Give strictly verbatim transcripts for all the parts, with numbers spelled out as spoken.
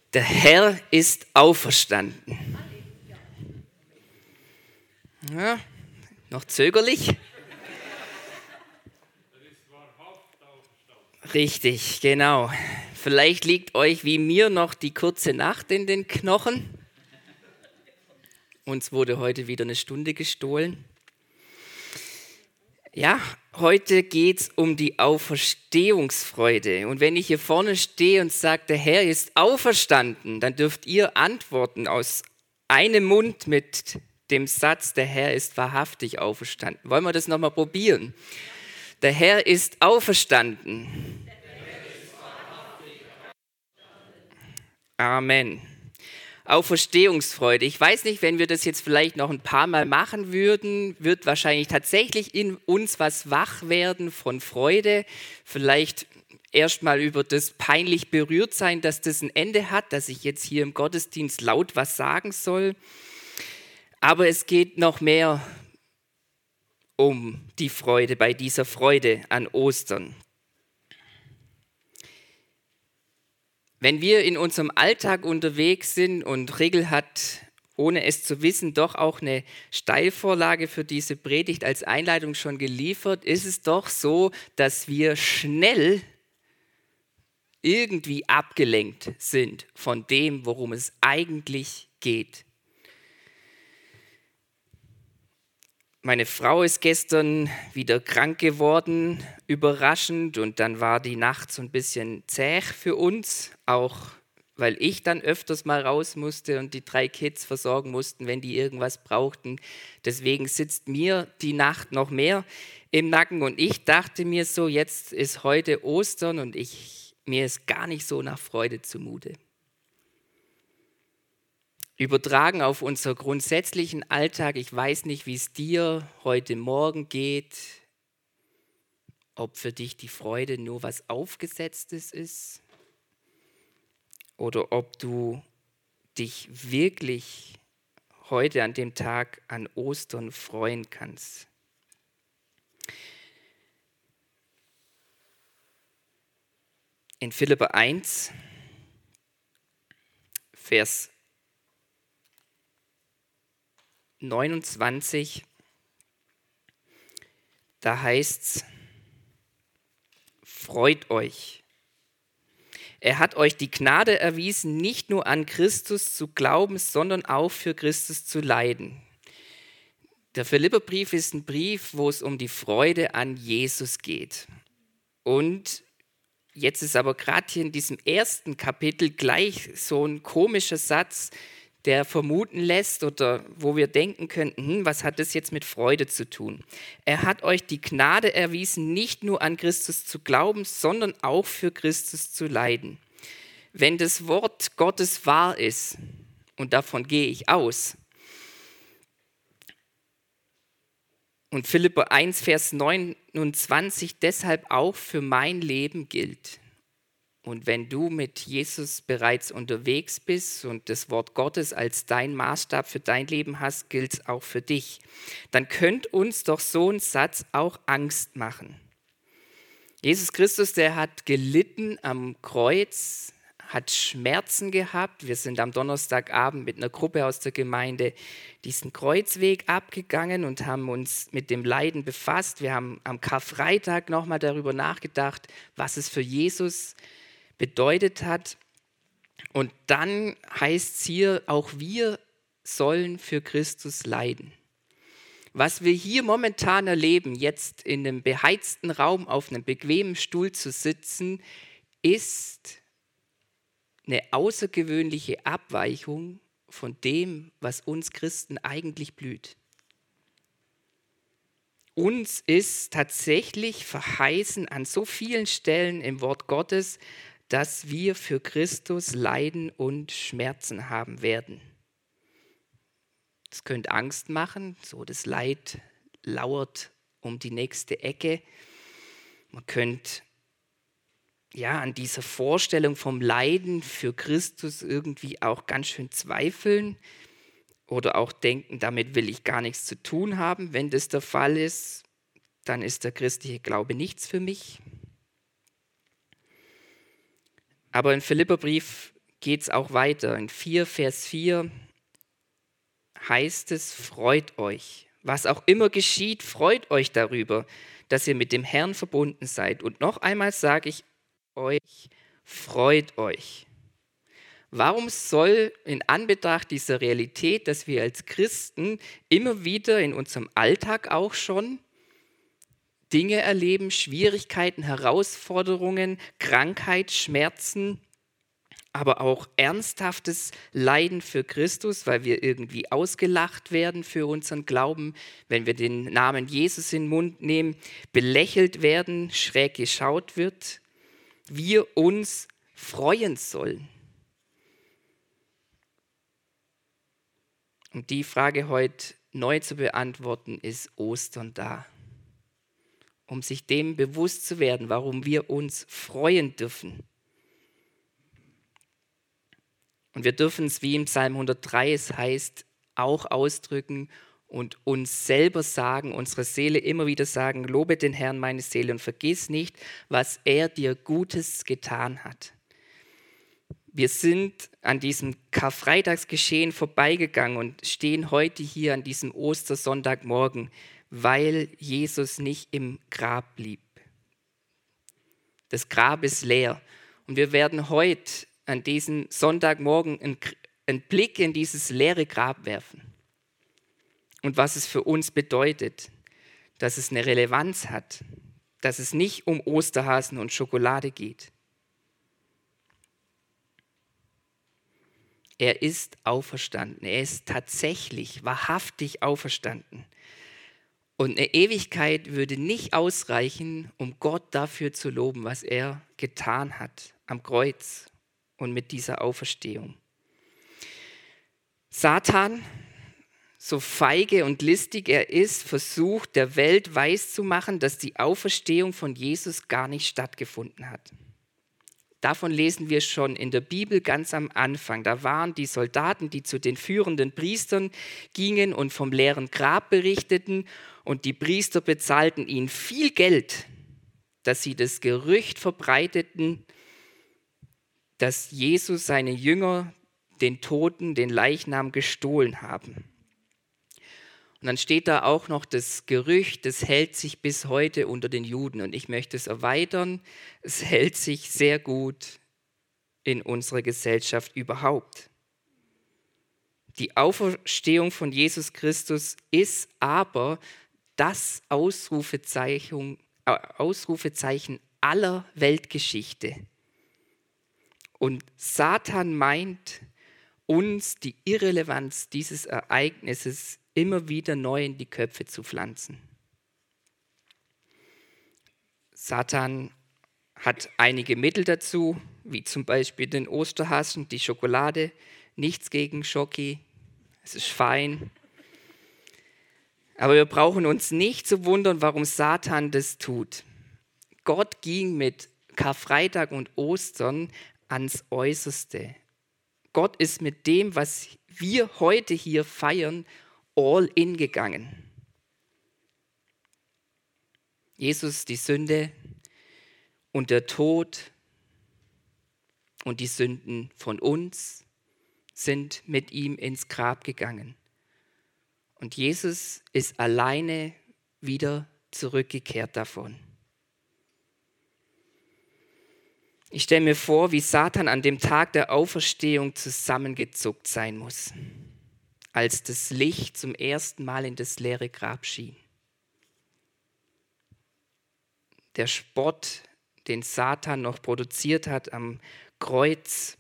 Der Herr ist auferstanden. Ja, noch zögerlich? Richtig, genau. Vielleicht liegt euch wie mir noch die kurze Nacht in den Knochen. Uns wurde heute wieder eine Stunde gestohlen. Ja, heute geht es um die Auferstehungsfreude. Und wenn ich hier vorne stehe und sage, der Herr ist auferstanden, dann dürft ihr antworten aus einem Mund mit dem Satz, der Herr ist wahrhaftig auferstanden. Wollen wir das nochmal probieren? Der Herr ist auferstanden. Amen. Auferstehungsfreude. Ich weiß nicht, wenn wir das jetzt vielleicht noch ein paar Mal machen würden, wird wahrscheinlich tatsächlich in uns was wach werden von Freude. Vielleicht erstmal über das peinlich berührt sein, dass das ein Ende hat, dass ich jetzt hier im Gottesdienst laut was sagen soll. Aber es geht noch mehr um die Freude bei dieser Freude an Ostern. Wenn wir in unserem Alltag unterwegs sind und Regel hat, ohne es zu wissen, doch auch eine Steilvorlage für diese Predigt als Einleitung schon geliefert, ist es doch so, dass wir schnell irgendwie abgelenkt sind von dem, worum es eigentlich geht. Meine Frau ist gestern wieder krank geworden, überraschend, und dann war die Nacht so ein bisschen zäh für uns, auch weil ich dann öfters mal raus musste und die drei Kids versorgen mussten, wenn die irgendwas brauchten. Deswegen sitzt mir die Nacht noch mehr im Nacken und ich dachte mir so, jetzt ist heute Ostern und ich, mir ist gar nicht so nach Freude zumute. Übertragen auf unser grundsätzlichen Alltag, ich weiß nicht, wie es dir heute Morgen geht, ob für dich die Freude nur was Aufgesetztes ist oder ob du dich wirklich heute an dem Tag an Ostern freuen kannst. In Philipper eins, Vers neunundzwanzig, da heißt's: Freut euch. Er hat euch die Gnade erwiesen, nicht nur an Christus zu glauben, sondern auch für Christus zu leiden. Der Philipperbrief ist ein Brief, wo es um die Freude an Jesus geht. Und jetzt ist aber gerade hier in diesem ersten Kapitel gleich so ein komischer Satz, der vermuten lässt oder wo wir denken könnten, hm, was hat das jetzt mit Freude zu tun? Er hat euch die Gnade erwiesen, nicht nur an Christus zu glauben, sondern auch für Christus zu leiden. Wenn das Wort Gottes wahr ist, und davon gehe ich aus, und Philipper eins, Vers neunundzwanzig deshalb auch für mein Leben gilt, und wenn du mit Jesus bereits unterwegs bist und das Wort Gottes als dein Maßstab für dein Leben hast, gilt es auch für dich. Dann könnte uns doch so ein Satz auch Angst machen. Jesus Christus, der hat gelitten am Kreuz, hat Schmerzen gehabt. Wir sind am Donnerstagabend mit einer Gruppe aus der Gemeinde diesen Kreuzweg abgegangen und haben uns mit dem Leiden befasst. Wir haben am Karfreitag nochmal darüber nachgedacht, was es für Jesus bedeutet hat. Und dann heißt es hier, auch wir sollen für Christus leiden. Was wir hier momentan erleben, jetzt in einem beheizten Raum auf einem bequemen Stuhl zu sitzen, ist eine außergewöhnliche Abweichung von dem, was uns Christen eigentlich blüht. Uns ist tatsächlich verheißen an so vielen Stellen im Wort Gottes, dass wir für Christus leiden und Schmerzen haben werden. Das könnte Angst machen, so das Leid lauert um die nächste Ecke. Man könnte ja an dieser Vorstellung vom Leiden für Christus irgendwie auch ganz schön zweifeln oder auch denken, damit will ich gar nichts zu tun haben. Wenn das der Fall ist, dann ist der christliche Glaube nichts für mich. Aber im Philipperbrief geht es auch weiter. In vier, Vers vier heißt es, freut euch. Was auch immer geschieht, freut euch darüber, dass ihr mit dem Herrn verbunden seid. Und noch einmal sage ich euch, freut euch. Warum soll in Anbetracht dieser Realität, dass wir als Christen immer wieder in unserem Alltag auch schon Dinge erleben, Schwierigkeiten, Herausforderungen, Krankheit, Schmerzen, aber auch ernsthaftes Leiden für Christus, weil wir irgendwie ausgelacht werden für unseren Glauben, wenn wir den Namen Jesus in den Mund nehmen, belächelt werden, schräg geschaut wird, wir uns freuen sollen. Und die Frage heute neu zu beantworten, ist Ostern da? Um sich dem bewusst zu werden, warum wir uns freuen dürfen. Und wir dürfen es, wie im Psalm hundertdrei es heißt, auch ausdrücken und uns selber sagen, unsere Seele immer wieder sagen, lobe den Herrn meine Seele und vergiss nicht, was er dir Gutes getan hat. Wir sind an diesem Karfreitagsgeschehen vorbeigegangen und stehen heute hier an diesem Ostersonntagmorgen, weil Jesus nicht im Grab blieb. Das Grab ist leer. Und wir werden heute an diesem Sonntagmorgen einen, einen Blick in dieses leere Grab werfen. Und was es für uns bedeutet, dass es eine Relevanz hat, dass es nicht um Osterhasen und Schokolade geht. Er ist auferstanden. Er ist tatsächlich, wahrhaftig auferstanden. Und eine Ewigkeit würde nicht ausreichen, um Gott dafür zu loben, was er getan hat am Kreuz und mit dieser Auferstehung. Satan, so feige und listig er ist, versucht der Welt weiszumachen, dass die Auferstehung von Jesus gar nicht stattgefunden hat. Davon lesen wir schon in der Bibel ganz am Anfang. Da waren die Soldaten, die zu den führenden Priestern gingen und vom leeren Grab berichteten. Und die Priester bezahlten ihnen viel Geld, dass sie das Gerücht verbreiteten, dass Jesus seine Jünger den Toten, den Leichnam gestohlen haben. Und dann steht da auch noch das Gerücht, das hält sich bis heute unter den Juden. Und ich möchte es erweitern, es hält sich sehr gut in unserer Gesellschaft überhaupt. Die Auferstehung von Jesus Christus ist aber das Ausrufezeichen, äh, Ausrufezeichen aller Weltgeschichte. Und Satan meint, uns die Irrelevanz dieses Ereignisses immer wieder neu in die Köpfe zu pflanzen. Satan hat einige Mittel dazu, wie zum Beispiel den Osterhasen, die Schokolade. Nichts gegen Schoki, es ist fein. Aber wir brauchen uns nicht zu wundern, warum Satan das tut. Gott ging mit Karfreitag und Ostern ans Äußerste. Gott ist mit dem, was wir heute hier feiern, all in gegangen. Jesus, die Sünde und der Tod und die Sünden von uns sind mit ihm ins Grab gegangen. Und Jesus ist alleine wieder zurückgekehrt davon. Ich stelle mir vor, wie Satan an dem Tag der Auferstehung zusammengezuckt sein muss, als das Licht zum ersten Mal in das leere Grab schien. Der Spott, den Satan noch produziert hat am Kreuz,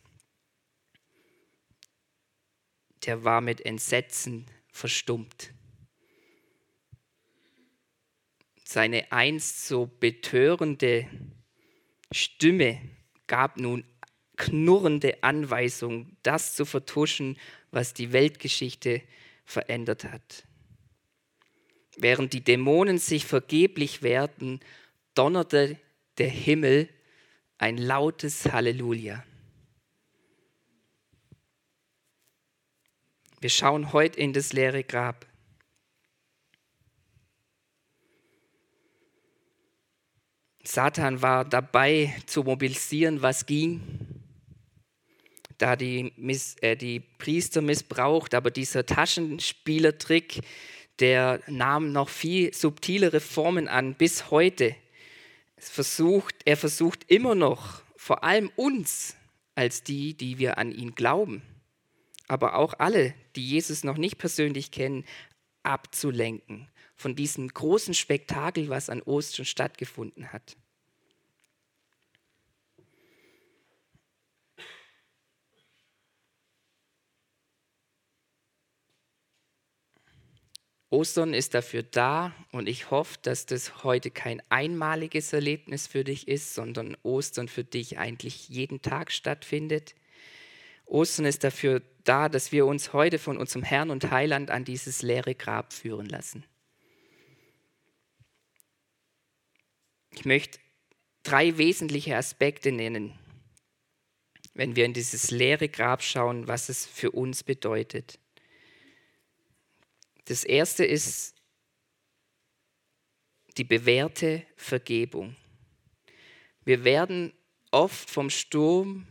der war mit Entsetzen verstummt. Seine einst so betörende Stimme gab nun knurrende Anweisung, das zu vertuschen, was die Weltgeschichte verändert hat. Während die Dämonen sich vergeblich wehrten, donnerte der Himmel ein lautes Halleluja. Wir schauen heute in das leere Grab. Satan war dabei zu mobilisieren, was ging. da die, Miss, äh, die Priester missbraucht, aber dieser Taschenspielertrick, der nahm noch viel subtilere Formen an bis heute. Es versucht, er versucht immer noch, vor allem uns, als die, die wir an ihn glauben, aber auch alle, die Jesus noch nicht persönlich kennen, abzulenken von diesem großen Spektakel, was an Ostern stattgefunden hat. Ostern ist dafür da und ich hoffe, dass das heute kein einmaliges Erlebnis für dich ist, sondern Ostern für dich eigentlich jeden Tag stattfindet. Ostern ist dafür da, dass wir uns heute von unserem Herrn und Heiland an dieses leere Grab führen lassen. Ich möchte drei wesentliche Aspekte nennen, wenn wir in dieses leere Grab schauen, was es für uns bedeutet. Das erste ist die bewährte Vergebung. Wir werden oft vom Sturm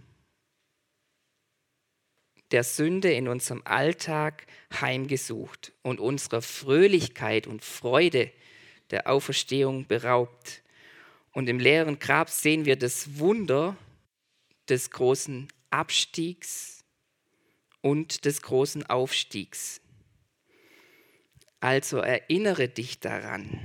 der Sünde in unserem Alltag heimgesucht und unserer Fröhlichkeit und Freude der Auferstehung beraubt. Und im leeren Grab sehen wir das Wunder des großen Abstiegs und des großen Aufstiegs. Also erinnere dich daran,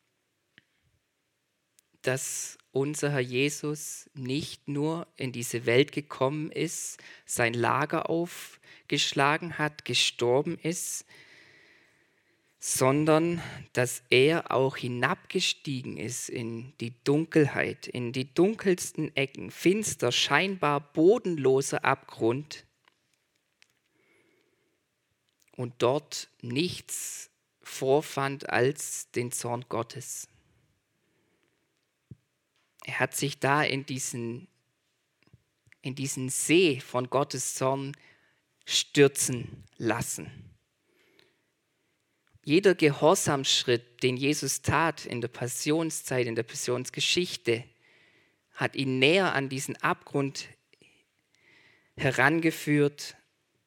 dass unser Herr Jesus nicht nur in diese Welt gekommen ist, sein Lager aufgeschlagen hat, gestorben ist, sondern dass er auch hinabgestiegen ist in die Dunkelheit, in die dunkelsten Ecken, finster, scheinbar bodenloser Abgrund und dort nichts vorfand als den Zorn Gottes. Er hat sich da in diesen, in diesen See von Gottes Zorn stürzen lassen. Jeder Gehorsamsschritt, den Jesus tat in der Passionszeit, in der Passionsgeschichte, hat ihn näher an diesen Abgrund herangeführt,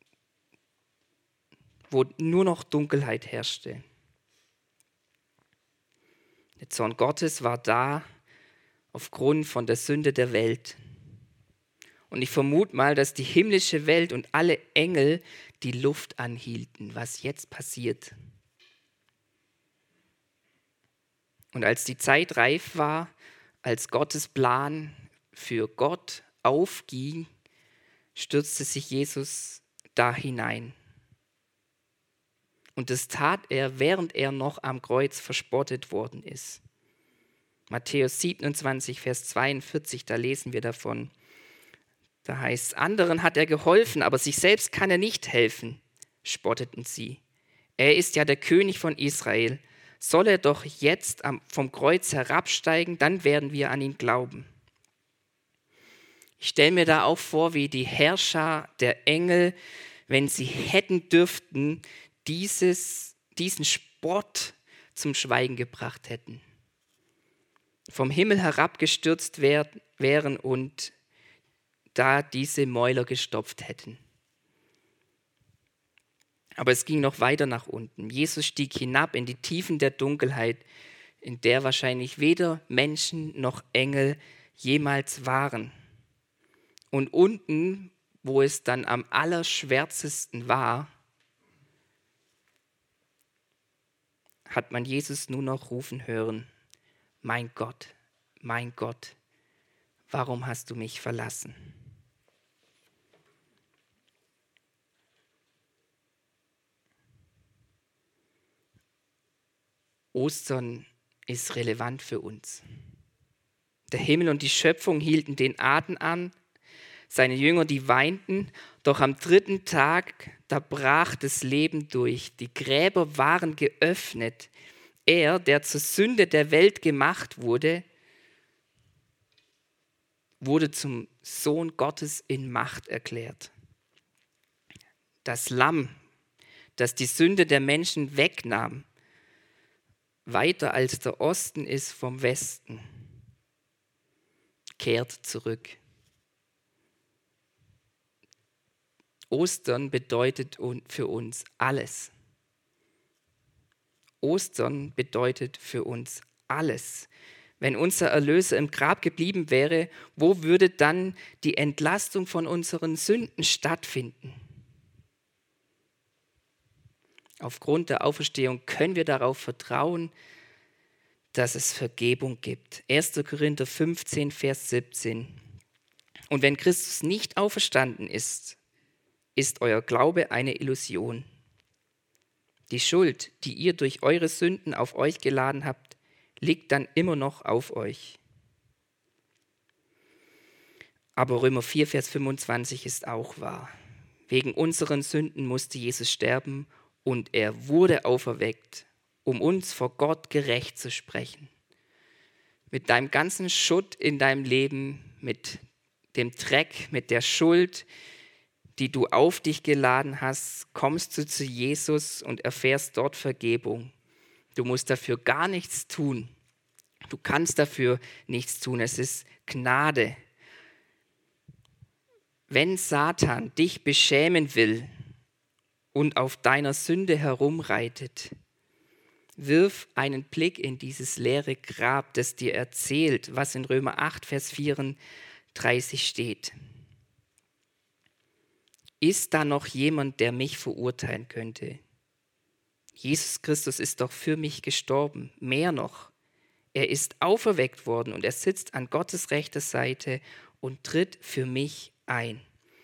wo nur noch Dunkelheit herrschte. Der Zorn Gottes war da aufgrund von der Sünde der Welt. Und ich vermute mal, dass die himmlische Welt und alle Engel die Luft anhielten, was jetzt passiert. Und als die Zeit reif war, als Gottes Plan für Gott aufging, stürzte sich Jesus da hinein. Und das tat er, während er noch am Kreuz verspottet worden ist. Matthäus siebenundzwanzig, Vers zweiundvierzig, da lesen wir davon. Da heißt es, anderen hat er geholfen, aber sich selbst kann er nicht helfen, spotteten sie. Er ist ja der König von Israel. Soll er doch jetzt vom Kreuz herabsteigen, dann werden wir an ihn glauben. Ich stelle mir da auch vor, wie die Herrscher der Engel, wenn sie hätten dürften, dieses, diesen Spott zum Schweigen gebracht hätten. Vom Himmel herabgestürzt wär, wären und da diese Mäuler gestopft hätten. Aber es ging noch weiter nach unten. Jesus stieg hinab in die Tiefen der Dunkelheit, in der wahrscheinlich weder Menschen noch Engel jemals waren. Und unten, wo es dann am allerschwärzesten war, hat man Jesus nur noch rufen hören: Mein Gott, mein Gott, warum hast du mich verlassen? Ostern ist relevant für uns. Der Himmel und die Schöpfung hielten den Atem an, seine Jünger, die weinten, doch am dritten Tag, da brach das Leben durch. Die Gräber waren geöffnet. Er, der zur Sünde der Welt gemacht wurde, wurde zum Sohn Gottes in Macht erklärt. Das Lamm, das die Sünde der Menschen wegnahm, weiter als der Osten ist vom Westen, kehrt zurück. Ostern bedeutet für uns alles. Ostern bedeutet für uns alles. Wenn unser Erlöser im Grab geblieben wäre, wo würde dann die Entlastung von unseren Sünden stattfinden? Aufgrund der Auferstehung können wir darauf vertrauen, dass es Vergebung gibt. erster Korinther fünfzehn, Vers siebzehn. Und wenn Christus nicht auferstanden ist, ist euer Glaube eine Illusion. Die Schuld, die ihr durch eure Sünden auf euch geladen habt, liegt dann immer noch auf euch. Aber Römer vier, Vers fünfundzwanzig ist auch wahr. Wegen unseren Sünden musste Jesus sterben und er wurde auferweckt, um uns vor Gott gerecht zu sprechen. Mit deinem ganzen Schutt in deinem Leben, mit dem Dreck, mit der Schuld, die du auf dich geladen hast, kommst du zu Jesus und erfährst dort Vergebung. Du musst dafür gar nichts tun. Du kannst dafür nichts tun. Es ist Gnade. Wenn Satan dich beschämen will und auf deiner Sünde herumreitet, wirf einen Blick in dieses leere Grab, das dir erzählt, was in Römer acht, Vers vierunddreißig steht. Ist da noch jemand, der mich verurteilen könnte? Jesus Christus ist doch für mich gestorben. Mehr noch, er ist auferweckt worden und er sitzt an Gottes rechter Seite und tritt für mich ein.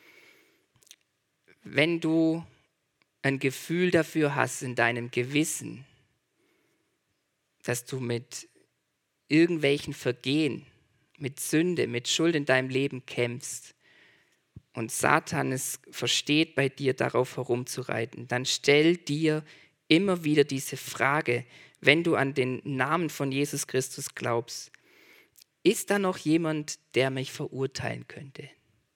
Wenn du ein Gefühl dafür hast in deinem Gewissen, dass du mit irgendwelchen Vergehen, mit Sünde, mit Schuld in deinem Leben kämpfst, und Satan es versteht, bei dir darauf herumzureiten, dann stell dir immer wieder diese Frage, wenn du an den Namen von Jesus Christus glaubst, ist da noch jemand, der mich verurteilen könnte?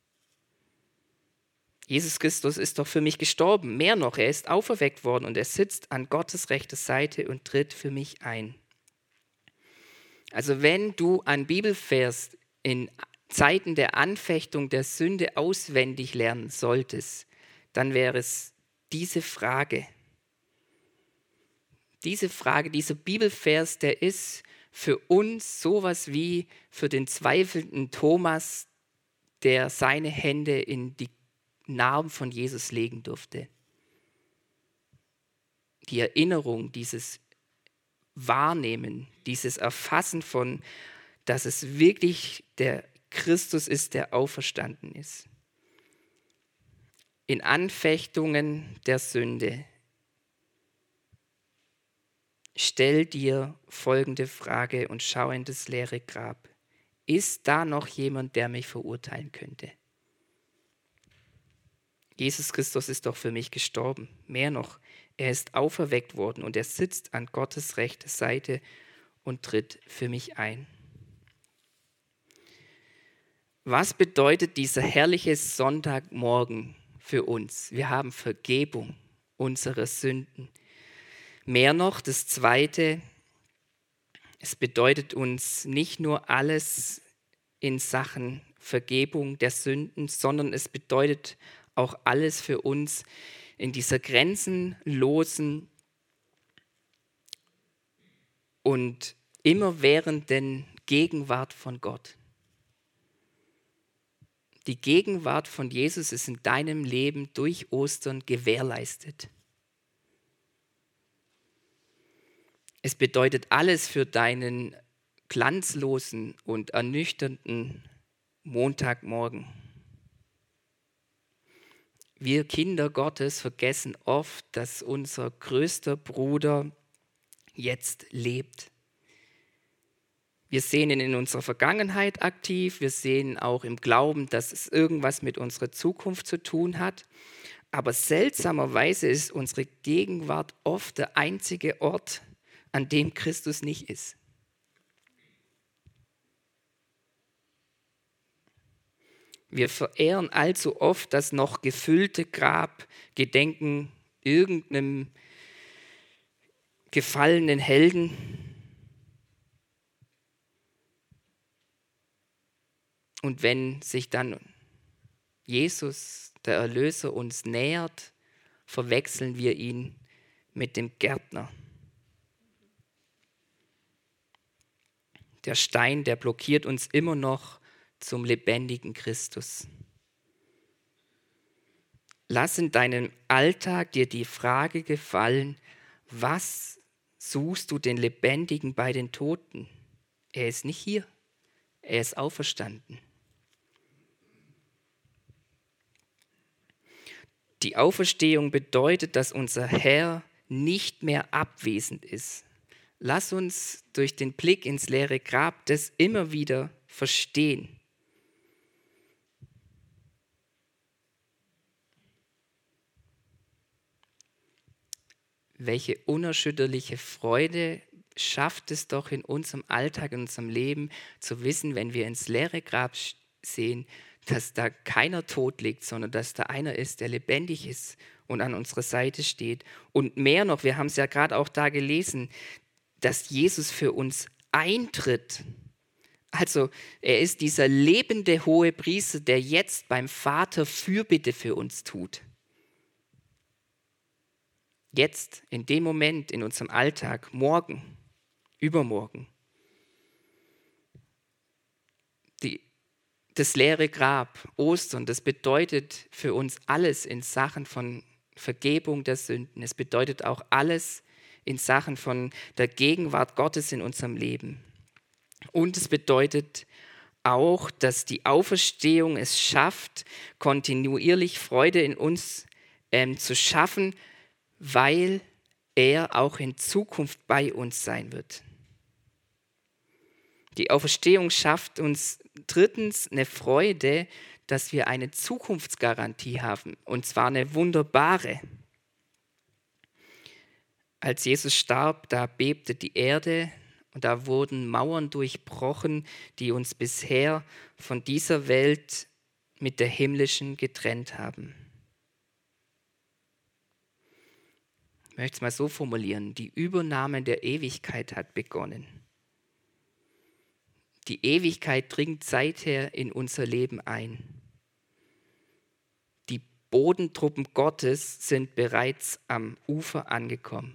Jesus Christus ist doch für mich gestorben, mehr noch, er ist auferweckt worden und er sitzt an Gottes rechter Seite und tritt für mich ein. Also wenn du einen Bibelvers in Zeiten der Anfechtung der Sünde auswendig lernen solltest, dann wäre es diese Frage. Diese Frage, dieser Bibelvers, der ist für uns sowas wie für den zweifelnden Thomas, der seine Hände in die Narben von Jesus legen durfte. Die Erinnerung, dieses Wahrnehmen, dieses Erfassen von, dass es wirklich der Christus ist, der auferstanden ist. In Anfechtungen der Sünde stell dir folgende Frage und schau in das leere Grab. Ist da noch jemand, der mich verurteilen könnte? Jesus Christus ist doch für mich gestorben. Mehr noch, er ist auferweckt worden und er sitzt an Gottes rechter Seite und tritt für mich ein. Was bedeutet dieser herrliche Sonntagmorgen für uns? Wir haben Vergebung unserer Sünden. Mehr noch, das Zweite, es bedeutet uns nicht nur alles in Sachen Vergebung der Sünden, sondern es bedeutet auch alles für uns in dieser grenzenlosen und immerwährenden Gegenwart von Gott. Die Gegenwart von Jesus ist in deinem Leben durch Ostern gewährleistet. Es bedeutet alles für deinen glanzlosen und ernüchternden Montagmorgen. Wir Kinder Gottes vergessen oft, dass unser größter Bruder jetzt lebt. Wir sehen ihn in unserer Vergangenheit aktiv, wir sehen auch im Glauben, dass es irgendwas mit unserer Zukunft zu tun hat. Aber seltsamerweise ist unsere Gegenwart oft der einzige Ort, an dem Christus nicht ist. Wir verehren allzu oft das noch gefüllte Grab, gedenken irgendeinem gefallenen Helden. Und wenn sich dann Jesus der Erlöser uns nähert, verwechseln wir ihn mit dem Gärtner. Der Stein, der blockiert uns immer noch zum lebendigen Christus. Lass in deinem Alltag dir die Frage gefallen, was suchst du den Lebendigen bei den Toten? Er ist nicht hier, er ist auferstanden. Die Auferstehung bedeutet, dass unser Herr nicht mehr abwesend ist. Lass uns durch den Blick ins leere Grab das immer wieder verstehen. Welche unerschütterliche Freude schafft es doch in unserem Alltag, in unserem Leben zu wissen, wenn wir ins leere Grab sehen, dass da keiner tot liegt, sondern dass da einer ist, der lebendig ist und an unserer Seite steht. Und mehr noch, wir haben es ja gerade auch da gelesen, dass Jesus für uns eintritt. Also er ist dieser lebende Hohepriester, der jetzt beim Vater Fürbitte für uns tut. Jetzt, in dem Moment, in unserem Alltag, morgen, übermorgen. Die, das leere Grab, Ostern, das bedeutet für uns alles in Sachen von Vergebung der Sünden. Es bedeutet auch alles in Sachen von der Gegenwart Gottes in unserem Leben. Und es bedeutet auch, dass die Auferstehung es schafft, kontinuierlich Freude in uns ähm, zu schaffen, weil er auch in Zukunft bei uns sein wird. Die Auferstehung schafft uns drittens eine Freude, dass wir eine Zukunftsgarantie haben, und zwar eine wunderbare. Als Jesus starb, da bebte die Erde und da wurden Mauern durchbrochen, die uns bisher von dieser Welt mit der himmlischen getrennt haben. Ich möchte es mal so formulieren: Die Übernahme der Ewigkeit hat begonnen. Die Ewigkeit dringt seither in unser Leben ein. Die Bodentruppen Gottes sind bereits am Ufer angekommen.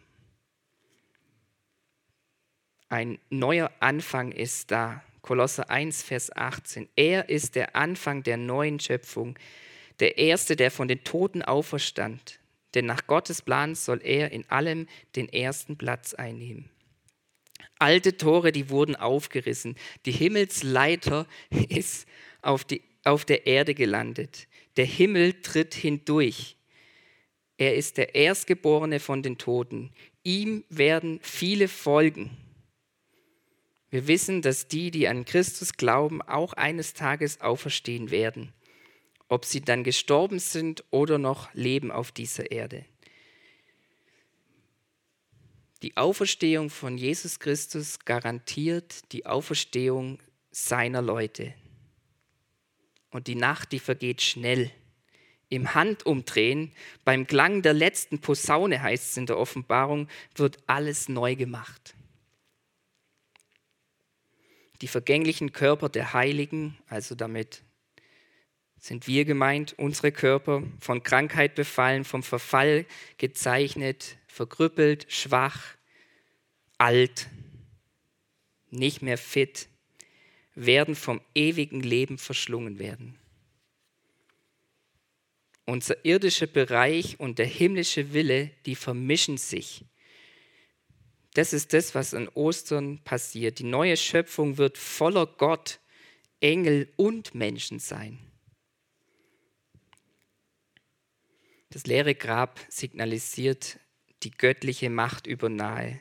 Ein neuer Anfang ist da. Kolosser eins, Vers achtzehn. Er ist der Anfang der neuen Schöpfung, der Erste, der von den Toten auferstand. Denn nach Gottes Plan soll er in allem den ersten Platz einnehmen. Alte Tore, die wurden aufgerissen. Die Himmelsleiter ist auf, die, auf der Erde gelandet. Der Himmel tritt hindurch. Er ist der Erstgeborene von den Toten. Ihm werden viele folgen. Wir wissen, dass die, die an Christus glauben, auch eines Tages auferstehen werden. Ob sie dann gestorben sind oder noch leben auf dieser Erde. Die Auferstehung von Jesus Christus garantiert die Auferstehung seiner Leute. Und die Nacht, die vergeht schnell. Im Handumdrehen, beim Klang der letzten Posaune, heißt es in der Offenbarung, wird alles neu gemacht. Die vergänglichen Körper der Heiligen, also damit sind wir gemeint, unsere Körper, von Krankheit befallen, vom Verfall gezeichnet, verkrüppelt, schwach, alt, nicht mehr fit, werden vom ewigen Leben verschlungen werden. Unser irdischer Bereich und der himmlische Wille, die vermischen sich. Das ist das, was an Ostern passiert. Die neue Schöpfung wird voller Gott, Engel und Menschen sein. Das leere Grab signalisiert die göttliche Machtübernahme.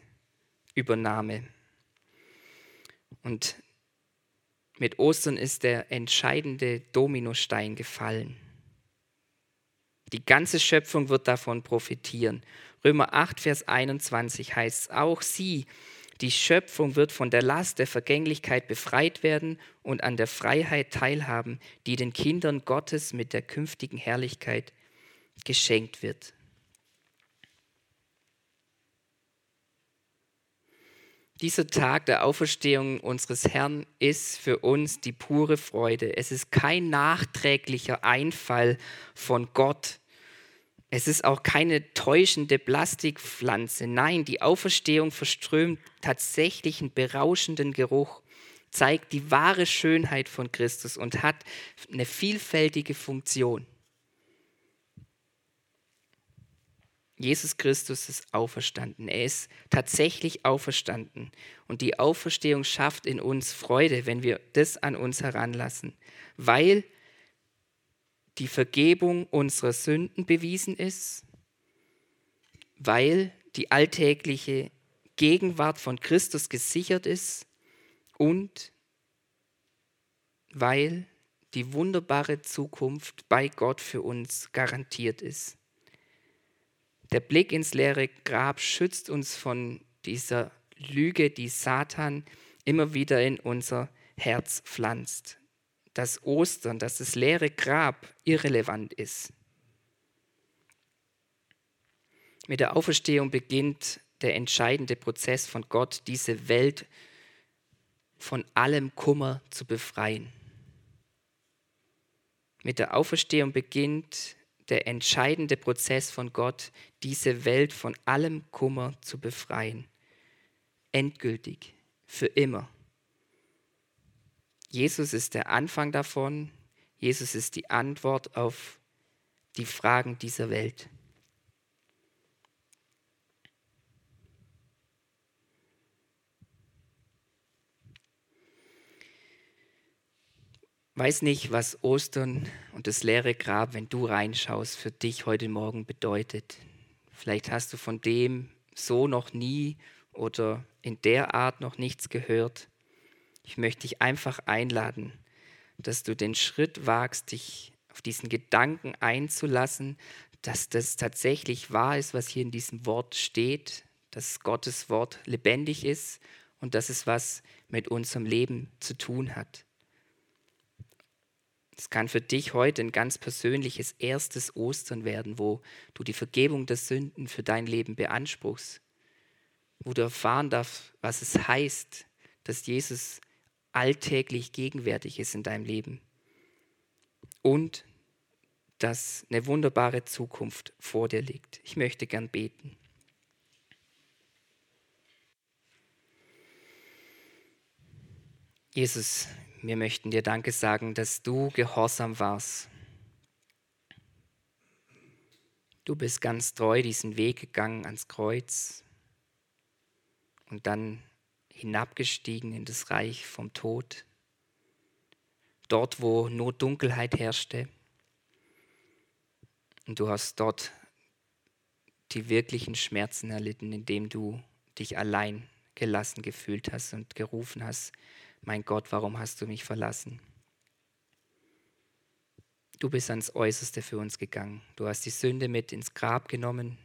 Und mit Ostern ist der entscheidende Dominostein gefallen. Die ganze Schöpfung wird davon profitieren. Römer acht, Vers einundzwanzig heißt es: Auch sie, die Schöpfung, wird von der Last der Vergänglichkeit befreit werden und an der Freiheit teilhaben, die den Kindern Gottes mit der künftigen Herrlichkeit geschenkt wird. Dieser Tag der Auferstehung unseres Herrn ist für uns die pure Freude. Es ist kein nachträglicher Einfall von Gott. Es ist auch keine täuschende Plastikpflanze. Nein, die Auferstehung verströmt tatsächlich einen berauschenden Geruch, zeigt die wahre Schönheit von Christus und hat eine vielfältige Funktion. Jesus Christus ist auferstanden. Er ist tatsächlich auferstanden. Und die Auferstehung schafft in uns Freude, wenn wir das an uns heranlassen, weil die Vergebung unserer Sünden bewiesen ist, weil die alltägliche Gegenwart von Christus gesichert ist und weil die wunderbare Zukunft bei Gott für uns garantiert ist. Der Blick ins leere Grab schützt uns von dieser Lüge, die Satan immer wieder in unser Herz pflanzt. Dass Ostern, dass das leere Grab irrelevant ist. Mit der Auferstehung beginnt der entscheidende Prozess von Gott, diese Welt von allem Kummer zu befreien. Mit der Auferstehung beginnt der entscheidende Prozess von Gott, diese Welt von allem Kummer zu befreien. Endgültig, für immer. Jesus ist der Anfang davon. Jesus ist die Antwort auf die Fragen dieser Welt. Weiß nicht, was Ostern und das leere Grab, wenn du reinschaust, für dich heute Morgen bedeutet. Vielleicht hast du von dem so noch nie oder in der Art noch nichts gehört. Ich möchte dich einfach einladen, dass du den Schritt wagst, dich auf diesen Gedanken einzulassen, dass das tatsächlich wahr ist, was hier in diesem Wort steht, dass Gottes Wort lebendig ist und dass es was mit unserem Leben zu tun hat. Es kann für dich heute ein ganz persönliches erstes Ostern werden, wo du die Vergebung der Sünden für dein Leben beanspruchst, wo du erfahren darfst, was es heißt, dass Jesus alltäglich gegenwärtig ist in deinem Leben und dass eine wunderbare Zukunft vor dir liegt. Ich möchte gern beten. Jesus, wir möchten dir Danke sagen, dass du gehorsam warst. Du bist ganz treu diesen Weg gegangen ans Kreuz und dann hinabgestiegen in das Reich vom Tod. Dort, wo nur Dunkelheit herrschte. Und du hast dort die wirklichen Schmerzen erlitten, indem du dich allein gelassen gefühlt hast und gerufen hast, mein Gott, warum hast du mich verlassen? Du bist ans Äußerste für uns gegangen. Du hast die Sünde mit ins Grab genommen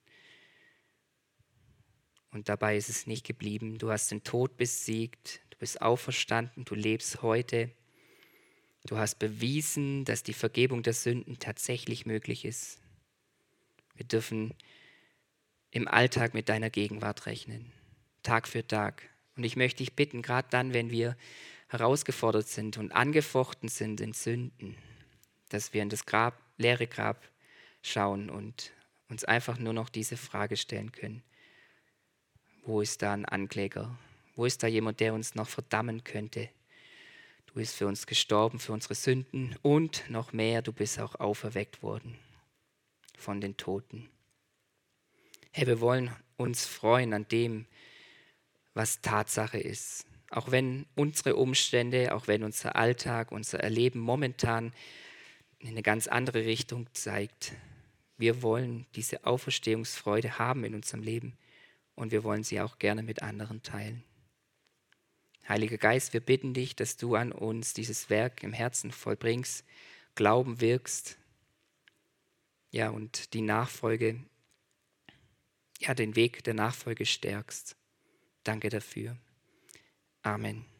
und dabei ist es nicht geblieben. Du hast den Tod besiegt, du bist auferstanden, du lebst heute. Du hast bewiesen, dass die Vergebung der Sünden tatsächlich möglich ist. Wir dürfen im Alltag mit deiner Gegenwart rechnen, Tag für Tag. Und ich möchte dich bitten, gerade dann, wenn wir herausgefordert sind und angefochten sind in Sünden, dass wir in das Grab, leere Grab schauen und uns einfach nur noch diese Frage stellen können. Wo ist da ein Ankläger? Wo ist da jemand, der uns noch verdammen könnte? Du bist für uns gestorben, für unsere Sünden und noch mehr, du bist auch auferweckt worden von den Toten. Herr, wir wollen uns freuen an dem, was Tatsache ist. Auch wenn unsere Umstände, auch wenn unser Alltag, unser Erleben momentan in eine ganz andere Richtung zeigt. Wir wollen diese Auferstehungsfreude haben in unserem Leben und wir wollen sie auch gerne mit anderen teilen. Heiliger Geist, wir bitten dich, dass du an uns dieses Werk im Herzen vollbringst, Glauben wirkst, ja, und die Nachfolge, ja, den Weg der Nachfolge stärkst. Danke dafür. Amen.